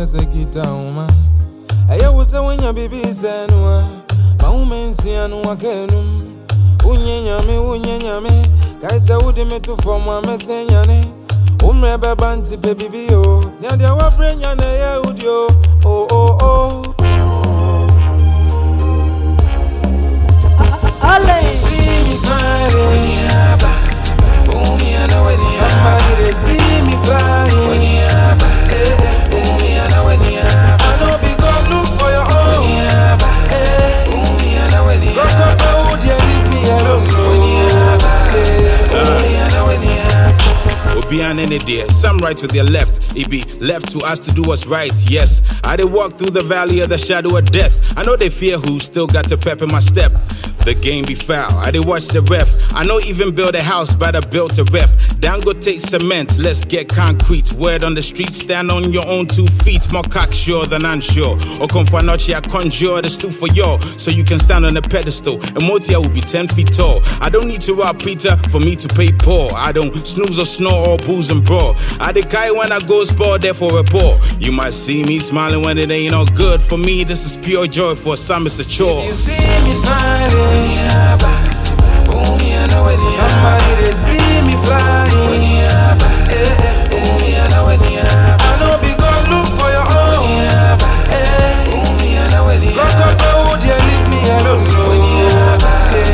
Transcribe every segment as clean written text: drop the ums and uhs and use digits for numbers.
as a guitar, woman. I was a when your baby is a no, Bauman Sian Wakenum, Unyame, Kaisa would make to form one message. Umreba banti baby yo, Nadia wa brenya na ya udio. Oh. See me smiling, somebody they see me flying. I know be God look for your own. God, dear, leave me alone. Obian any day, some right with their left. It be left to us to do what's right. Yes, I did walk through the valley of the shadow of death. I know they fear who still got to pep in my step. The game be foul, I did watch the ref. I know even build a house, but I built a rep. Dango take cement, let's get concrete. Word on the street, stand on your own 2 feet. More cocksure than unsure. Or confanochi, I conjure the stool for y'all, so you can stand on a pedestal. And Motia will be 10 feet tall. I don't need to rob Peter for me to pay Paul. I don't snooze or snore or booze and brawl. I decay when I go sport, therefore report. You might see me smiling when it ain't all good. For me, this is pure joy, for some it's a chore. If you see me smiling, somebody they see me flying. I know be God look for your own. God, dear, leave me alone.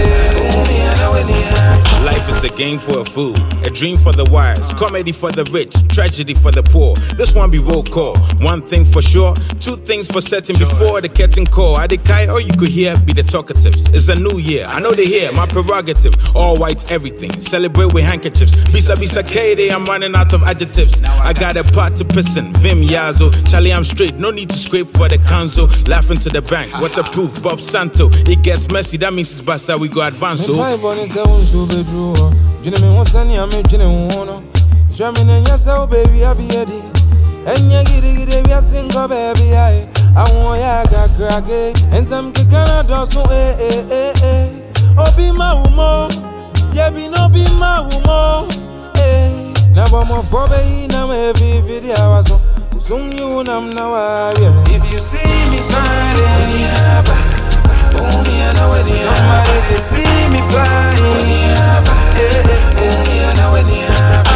Life is a game for a fool, a dream for the wise, comedy for the rich, tragedy for the poor. This one be roll call. One thing for sure, 2 things for certain before the curtain call. I decay, all you could hear be the talkatives. It's a new year, I know they hear my prerogative. All white everything, celebrate with handkerchiefs. Bisa Katie, I'm running out of adjectives. I got a part to pissin', Vim Yazo. Charlie, I'm straight, no need to scrape for the council. Laughing to the bank, waterproof, Bob Santo. It gets messy, that means it's Bassa, we go advance. Jimmy wants any American one. German and yourself, baby, I'll be ready. And you get it, we are single, baby. I want ya crack it. And some Canada, so oh, be my woman. Yeah, be no be my woman. Now, I'm a phobia, now every video I saw. Soon you now. If you see me smiling, somebody they see me flying.